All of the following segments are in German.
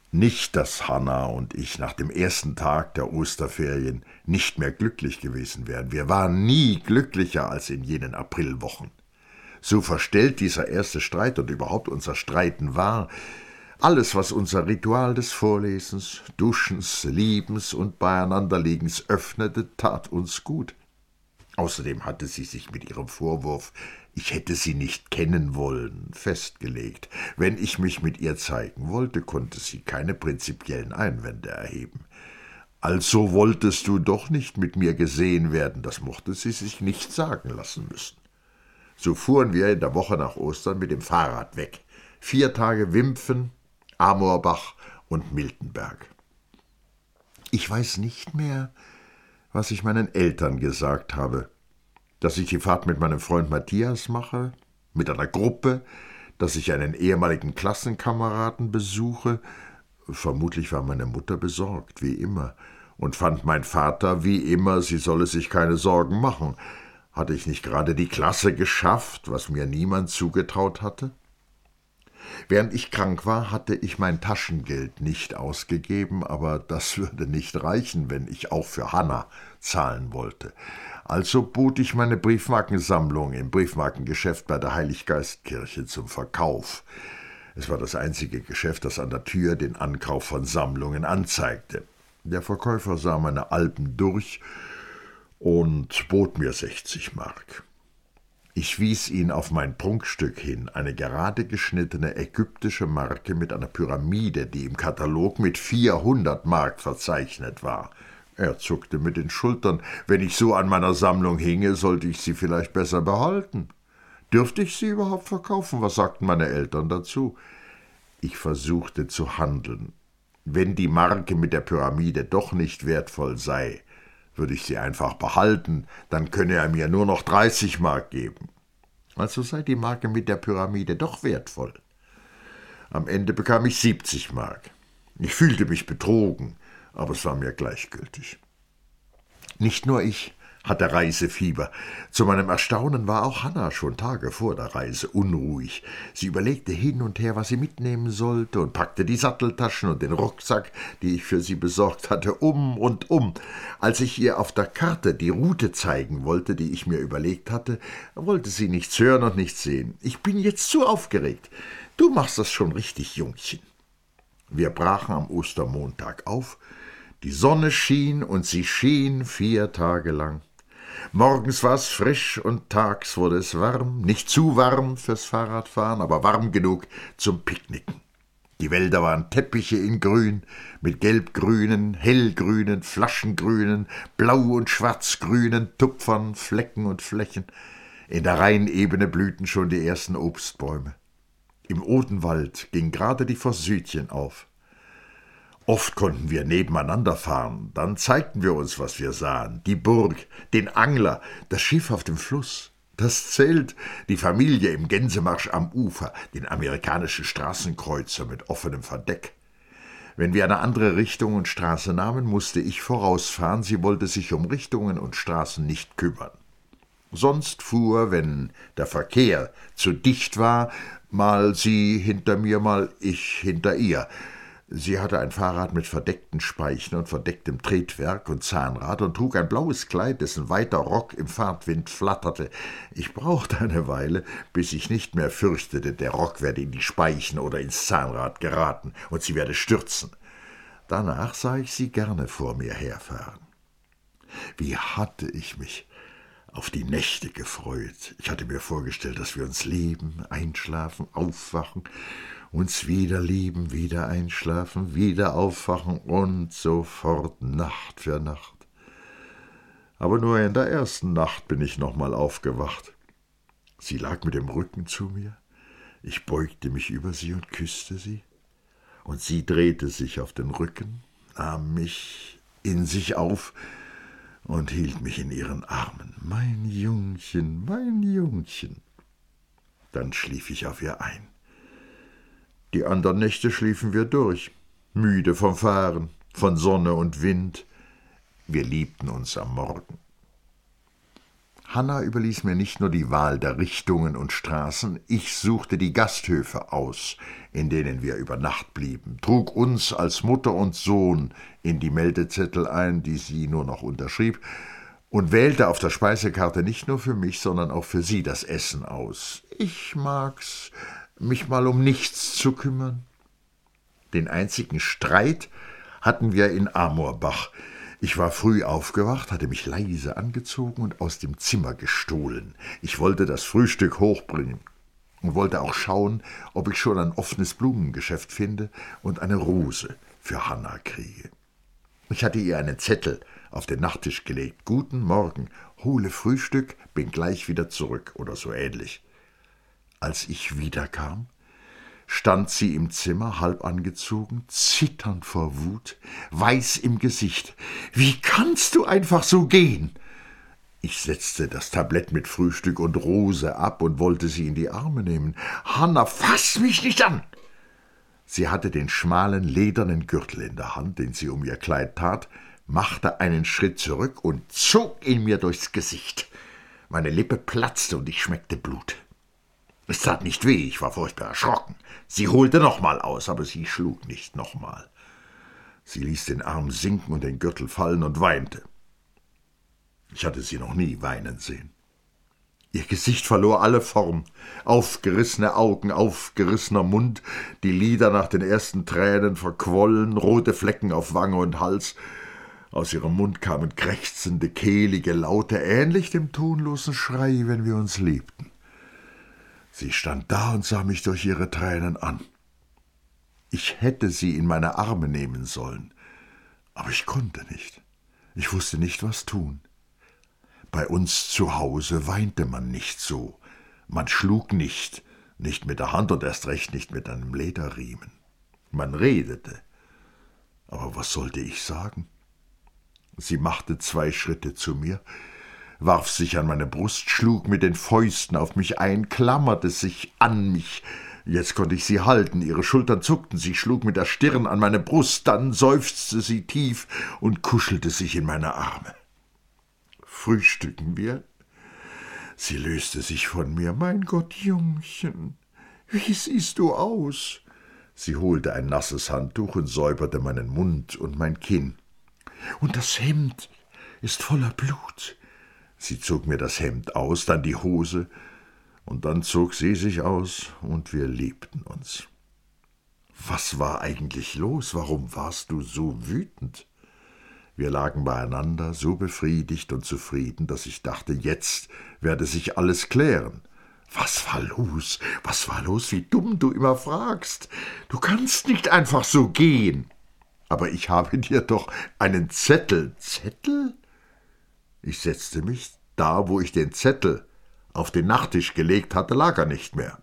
Nicht, dass Hanna und ich nach dem ersten Tag der Osterferien nicht mehr glücklich gewesen wären. Wir waren nie glücklicher als in jenen Aprilwochen. So verstellt dieser erste Streit und überhaupt unser Streiten war, alles, was unser Ritual des Vorlesens, Duschens, Liebens und Beieinanderliegens öffnete, tat uns gut. Außerdem hatte sie sich mit ihrem Vorwurf, ich hätte sie nicht kennen wollen, festgelegt. Wenn ich mich mit ihr zeigen wollte, konnte sie keine prinzipiellen Einwände erheben. Also wolltest du doch nicht mit mir gesehen werden, das mochte sie sich nicht sagen lassen müssen. So fuhren wir in der Woche nach Ostern mit dem Fahrrad weg. 4 Tage Wimpfen, Amorbach und Miltenberg. Ich weiß nicht mehr, was ich meinen Eltern gesagt habe, dass ich die Fahrt mit meinem Freund Matthias mache, mit einer Gruppe, dass ich einen ehemaligen Klassenkameraden besuche. Vermutlich war meine Mutter besorgt, wie immer, und fand mein Vater, wie immer, sie solle sich keine Sorgen machen. Hatte ich nicht gerade die Klasse geschafft, was mir niemand zugetraut hatte? Während ich krank war, hatte ich mein Taschengeld nicht ausgegeben, aber das würde nicht reichen, wenn ich auch für Hanna zahlen wollte. Also bot ich meine Briefmarkensammlung im Briefmarkengeschäft bei der Heiliggeistkirche zum Verkauf. Es war das einzige Geschäft, das an der Tür den Ankauf von Sammlungen anzeigte. Der Verkäufer sah meine Alben durch und bot mir 60 Mark. Ich wies ihn auf mein Prunkstück hin, eine gerade geschnittene ägyptische Marke mit einer Pyramide, die im Katalog mit 400 Mark verzeichnet war. Er zuckte mit den Schultern. Wenn ich so an meiner Sammlung hinge, sollte ich sie vielleicht besser behalten. Dürfte ich sie überhaupt verkaufen? Was sagten meine Eltern dazu? Ich versuchte zu handeln. Wenn die Marke mit der Pyramide doch nicht wertvoll sei, würde ich sie einfach behalten, dann könne er mir nur noch 30 Mark geben. Also sei die Marke mit der Pyramide doch wertvoll. Am Ende bekam ich 70 Mark. Ich fühlte mich betrogen, aber es war mir gleichgültig. Nicht nur ich hatte Reisefieber. Zu meinem Erstaunen war auch Hanna schon Tage vor der Reise unruhig. Sie überlegte hin und her, was sie mitnehmen sollte, und packte die Satteltaschen und den Rucksack, die ich für sie besorgt hatte, um und um. Als ich ihr auf der Karte die Route zeigen wollte, die ich mir überlegt hatte, wollte sie nichts hören und nichts sehen. »Ich bin jetzt zu aufgeregt. Du machst das schon richtig, Jungchen.« Wir brachen am Ostermontag auf. Die Sonne schien und sie schien 4 Tage lang. Morgens war es frisch und tags wurde es warm, nicht zu warm fürs Fahrradfahren, aber warm genug zum Picknicken. Die Wälder waren Teppiche in Grün, mit gelbgrünen, hellgrünen, flaschengrünen, blau- und schwarzgrünen Tupfern, Flecken und Flächen. In der Rheinebene blühten schon die ersten Obstbäume. Im Odenwald ging gerade die Forsythien auf. Oft konnten wir nebeneinander fahren, dann zeigten wir uns, was wir sahen. Die Burg, den Angler, das Schiff auf dem Fluss, das Zelt, die Familie im Gänsemarsch am Ufer, den amerikanischen Straßenkreuzer mit offenem Verdeck. Wenn wir eine andere Richtung und Straße nahmen, musste ich vorausfahren, sie wollte sich um Richtungen und Straßen nicht kümmern. Sonst fuhr, wenn der Verkehr zu dicht war, mal sie hinter mir, mal ich hinter ihr. Sie hatte ein Fahrrad mit verdeckten Speichen und verdecktem Tretwerk und Zahnrad und trug ein blaues Kleid, dessen weiter Rock im Fahrtwind flatterte. Ich brauchte eine Weile, bis ich nicht mehr fürchtete, der Rock werde in die Speichen oder ins Zahnrad geraten und sie werde stürzen. Danach sah ich sie gerne vor mir herfahren. Wie hatte ich mich auf die Nächte gefreut. Ich hatte mir vorgestellt, dass wir uns lieben, einschlafen, aufwachen, uns wieder lieben, wieder einschlafen, wieder aufwachen und so fort, Nacht für Nacht. Aber nur in der ersten Nacht bin ich nochmal aufgewacht. Sie lag mit dem Rücken zu mir, ich beugte mich über sie und küsste sie, und sie drehte sich auf den Rücken, nahm mich in sich auf und hielt mich in ihren Armen. Mein Jungchen, mein Jungchen. Dann schlief ich auf ihr ein. Die anderen Nächte schliefen wir durch, müde vom Fahren, von Sonne und Wind. Wir liebten uns am Morgen. Hanna überließ mir nicht nur die Wahl der Richtungen und Straßen, ich suchte die Gasthöfe aus, in denen wir über Nacht blieben, trug uns als Mutter und Sohn in die Meldezettel ein, die sie nur noch unterschrieb, und wählte auf der Speisekarte nicht nur für mich, sondern auch für sie das Essen aus. Ich mag's, mich mal um nichts zu kümmern. Den einzigen Streit hatten wir in Amorbach. Ich war früh aufgewacht, hatte mich leise angezogen und aus dem Zimmer gestohlen. Ich wollte das Frühstück hochbringen und wollte auch schauen, ob ich schon ein offenes Blumengeschäft finde und eine Rose für Hanna kriege. Ich hatte ihr einen Zettel auf den Nachttisch gelegt. »Guten Morgen, hole Frühstück, bin gleich wieder zurück« oder so ähnlich. Als ich wiederkam, stand sie im Zimmer, halb angezogen, zitternd vor Wut, weiß im Gesicht. »Wie kannst du einfach so gehen?« Ich setzte das Tablett mit Frühstück und Rose ab und wollte sie in die Arme nehmen. »Hanna, fass mich nicht an!« Sie hatte den schmalen, ledernen Gürtel in der Hand, den sie um ihr Kleid tat, machte einen Schritt zurück und zog ihn mir durchs Gesicht. Meine Lippe platzte und ich schmeckte Blut. Es tat nicht weh, ich war furchtbar erschrocken. Sie holte nochmal aus, aber sie schlug nicht nochmal. Sie ließ den Arm sinken und den Gürtel fallen und weinte. Ich hatte sie noch nie weinen sehen. Ihr Gesicht verlor alle Form, aufgerissene Augen, aufgerissener Mund, die Lider nach den ersten Tränen verquollen, rote Flecken auf Wange und Hals. Aus ihrem Mund kamen krächzende, kehlige Laute, ähnlich dem tonlosen Schrei, wenn wir uns liebten. Sie stand da und sah mich durch ihre Tränen an. Ich hätte sie in meine Arme nehmen sollen, aber ich konnte nicht. Ich wusste nicht, was tun. Bei uns zu Hause weinte man nicht so. Man schlug nicht mit der Hand und erst recht nicht mit einem Lederriemen. Man redete. Aber was sollte ich sagen? Sie machte 2 Schritte zu mir, warf sich an meine Brust, schlug mit den Fäusten auf mich ein, klammerte sich an mich. Jetzt konnte ich sie halten, ihre Schultern zuckten, sie schlug mit der Stirn an meine Brust, dann seufzte sie tief und kuschelte sich in meine Arme. »Frühstücken wir?« Sie löste sich von mir. »Mein Gott, Jungchen, wie siehst du aus?« Sie holte ein nasses Handtuch und säuberte meinen Mund und mein Kinn. »Und das Hemd ist voller Blut.« Sie zog mir das Hemd aus, dann die Hose, und dann zog sie sich aus, und wir liebten uns. Was war eigentlich los? Warum warst du so wütend? Wir lagen beieinander, so befriedigt und zufrieden, dass ich dachte, jetzt werde sich alles klären. Was war los? Was war los? Wie dumm du immer fragst. Du kannst nicht einfach so gehen. Aber ich habe dir doch einen Zettel. Zettel? Ich setzte mich. Da, wo ich den Zettel auf den Nachttisch gelegt hatte, lag er nicht mehr.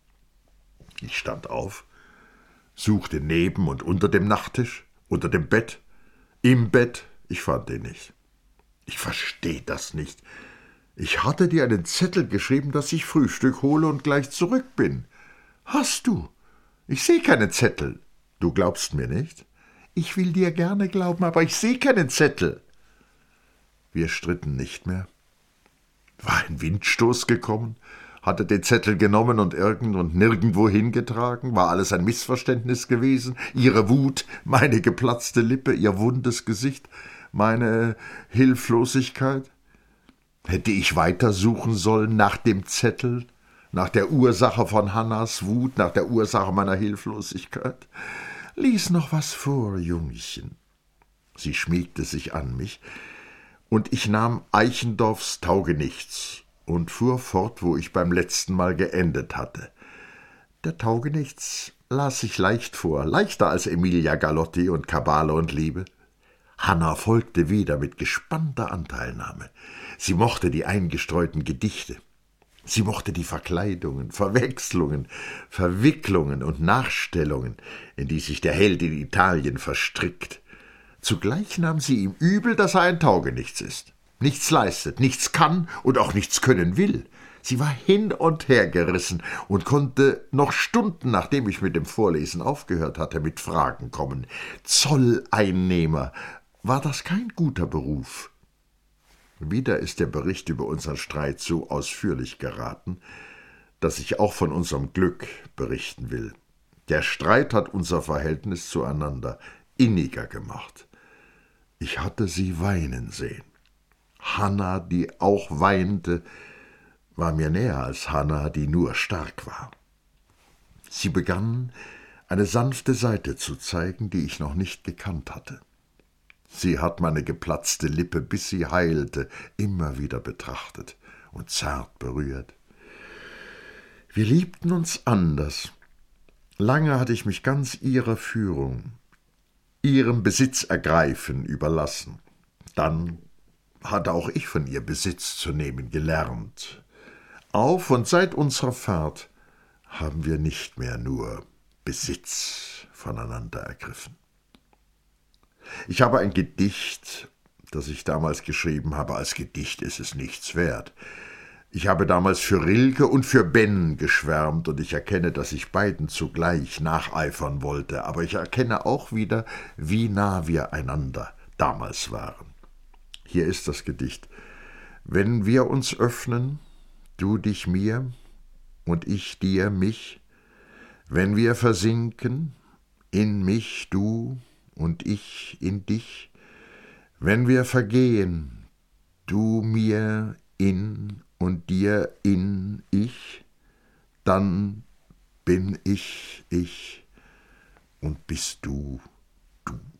Ich stand auf, suchte neben und unter dem Nachttisch, unter dem Bett, im Bett. Ich fand ihn nicht. Ich verstehe das nicht. Ich hatte dir einen Zettel geschrieben, dass ich Frühstück hole und gleich zurück bin. Hast du? Ich sehe keinen Zettel. Du glaubst mir nicht? Ich will dir gerne glauben, aber ich sehe keinen Zettel. Wir stritten nicht mehr. War ein Windstoß gekommen? Hatte den Zettel genommen und irgend und nirgendwo hingetragen? War alles ein Missverständnis gewesen? Ihre Wut, meine geplatzte Lippe, ihr wundes Gesicht, meine Hilflosigkeit? Hätte ich weitersuchen sollen nach dem Zettel, nach der Ursache von Hannas Wut, nach der Ursache meiner Hilflosigkeit? Lies noch was vor, Jungchen. Sie schmiegte sich an mich, und ich nahm Eichendorffs Taugenichts und fuhr fort, wo ich beim letzten Mal geendet hatte. Der Taugenichts las sich leicht vor, leichter als Emilia Galotti und Kabale und Liebe. Hanna folgte wieder mit gespannter Anteilnahme. Sie mochte die eingestreuten Gedichte. Sie mochte die Verkleidungen, Verwechslungen, Verwicklungen und Nachstellungen, in die sich der Held in Italien verstrickt. Zugleich nahm sie ihm übel, dass er ein Taugenichts ist, nichts leistet, nichts kann und auch nichts können will. Sie war hin und her gerissen und konnte noch Stunden, nachdem ich mit dem Vorlesen aufgehört hatte, mit Fragen kommen. Zolleinnehmer, war das kein guter Beruf? Wieder ist der Bericht über unseren Streit so ausführlich geraten, dass ich auch von unserem Glück berichten will. Der Streit hat unser Verhältnis zueinander inniger gemacht. Ich hatte sie weinen sehen. Hannah, die auch weinte, war mir näher als Hannah, die nur stark war. Sie begann, eine sanfte Seite zu zeigen, die ich noch nicht gekannt hatte. Sie hat meine geplatzte Lippe, bis sie heilte, immer wieder betrachtet und zart berührt. Wir liebten uns anders. Lange hatte ich mich ganz ihrer Führung, ihrem Besitzergreifen überlassen. Dann hatte auch ich von ihr Besitz zu nehmen gelernt. Auf und seit unserer Fahrt haben wir nicht mehr nur Besitz voneinander ergriffen. Ich habe ein Gedicht, das ich damals geschrieben habe. Als Gedicht ist es nichts wert. Ich habe damals für Rilke und für Ben geschwärmt, und ich erkenne, dass ich beiden zugleich nacheifern wollte, aber ich erkenne auch wieder, wie nah wir einander damals waren. Hier ist das Gedicht. Wenn wir uns öffnen, du dich mir und ich dir mich, wenn wir versinken, in mich du und ich in dich, wenn wir vergehen, du mir in und dir in ich, dann bin ich und bist du du.